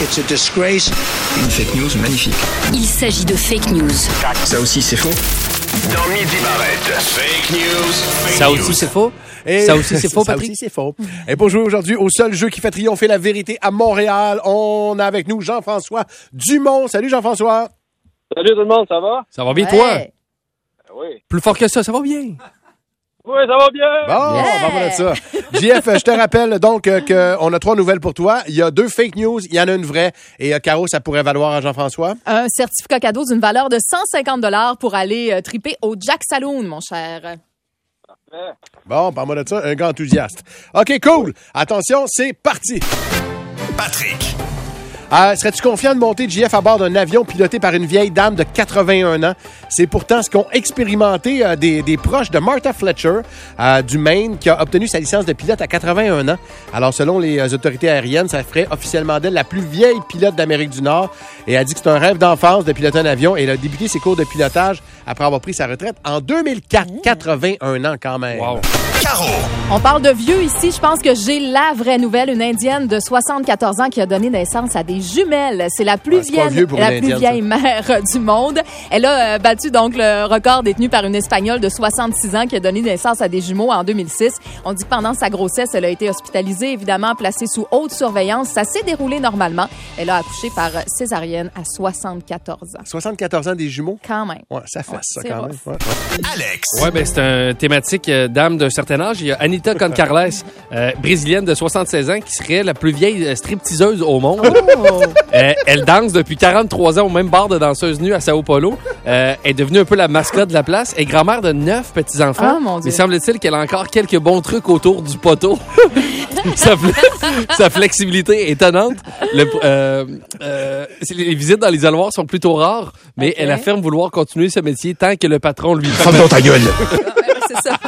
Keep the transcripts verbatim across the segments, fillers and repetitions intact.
It's a disgrace. Une fake news magnifique. Il s'agit de fake news. Ça aussi, c'est faux. Dans Midi Barrette, fake news. Fake Ça news. aussi, c'est faux. Et Ça aussi, c'est faux, ça Patrick? aussi, c'est faux. Et pour jouer aujourd'hui au seul jeu qui fait triompher la vérité à Montréal, on a avec nous Jean-François Dumont. Salut Jean-François. Salut tout le monde, ça va? Ça va bien, Ouais. toi? Oui. Plus fort que ça, ça va bien. Oui, ça va bien! Bon, Yeah. on va parler de ça. J F, je te rappelle donc euh, qu'on a trois nouvelles pour toi. Il y a deux fake news, il y en a une vraie. Et euh, Caro, ça pourrait valoir à Jean-François. Un certificat cadeau d'une valeur de cent cinquante dollars pour aller euh, triper au Jack Saloon, mon cher. Bon, parle-moi de ça, un gars enthousiaste. OK, cool. Attention, c'est parti. Patrick. Euh, serais-tu confiant de monter J F à bord d'un avion piloté par une vieille dame de quatre-vingt-un ans? C'est pourtant ce qu'ont expérimenté euh, des, des proches de Martha Fletcher euh, du Maine, qui a obtenu sa licence de pilote à quatre-vingt-un ans. Alors, selon les euh, autorités aériennes, ça ferait officiellement d'elle la plus vieille pilote d'Amérique du Nord. Et elle a dit que c'est un rêve d'enfance de piloter un avion. Et elle a débuté ses cours de pilotage après avoir pris sa retraite en deux mille quatre. quatre-vingt-un ans quand même. Wow. Caro. On parle de vieux ici. Je pense que j'ai la vraie nouvelle. Une Indienne de soixante-quatorze ans qui a donné naissance à des jumelles. C'est la plus Ouais, c'est pas vieille, vieux pour la une plus Indienne, vieille mère du monde. Elle a euh, battu donc le record détenu par une Espagnole de soixante-six ans qui a donné naissance à des jumeaux en deux mille six. On dit que pendant sa grossesse, elle a été hospitalisée, évidemment placée sous haute surveillance. Ça s'est déroulé normalement. Elle a accouché par césarienne à soixante-quatorze ans. soixante-quatorze ans des jumeaux? Quand même. Ouais, ça fait Ouais, ça c'est quand rough. même. Ouais, ouais. Alex. Ouais, ben c'est un thématique euh, dame d'un certain âge. Il y a Anita Concarles, euh, brésilienne de soixante-seize ans, qui serait la plus vieille euh, stripteaseuse au monde. Oh! Euh, elle danse depuis quarante-trois ans au même bar de danseuses nues à Sao Paulo. Euh, elle est devenue un peu la mascotte de la place. Elle est grand-mère de neuf petits-enfants. Ah, mon Dieu. Mais semble-t-il qu'elle a encore quelques bons trucs autour du poteau. sa, fle- sa flexibilité est étonnante. Le, euh, euh, les visites dans l'isoloir sont plutôt rares, mais Ok. elle affirme vouloir continuer ce métier tant que le patron lui Ferme donc ta gueule. Ouais, c'est ça.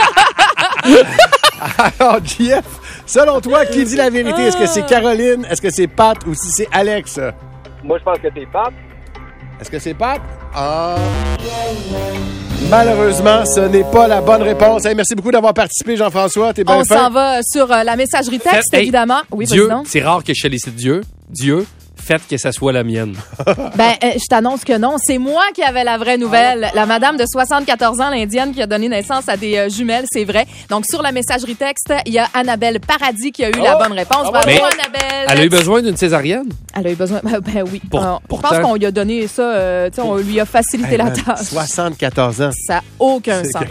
Alors, J F, selon toi, qui dit la vérité? Est-ce que c'est Caroline? Est-ce que c'est Pat? Ou si c'est Alex? Moi, je pense que t'es Pat. Est-ce que c'est Pat? Ah. Malheureusement, ce n'est pas la bonne réponse. Hey, merci beaucoup d'avoir participé, Jean-François. T'es bien On fin. s'en va sur euh, la messagerie texte, Hey, évidemment. Oui, vas-y Dieu, donc. c'est rare que je félicite Dieu. Dieu, faites que ça soit la mienne. Ben, euh, je t'annonce que non. C'est moi qui avais la vraie nouvelle. La madame de soixante-quatorze ans, l'Indienne, qui a donné naissance à des euh, jumelles, c'est vrai. Donc, sur la messagerie texte, il y a Annabelle Paradis qui a eu la bonne réponse. Bravo, Mais Annabelle. Elle a eu besoin d'une césarienne? Elle a eu besoin. Ben, ben oui. Pour- Alors, je pourtant- pense qu'on lui a donné ça. euh, tu sais, on lui a facilité Hey, la man, tâche. soixante-quatorze ans. Ça n'a aucun C'est sens.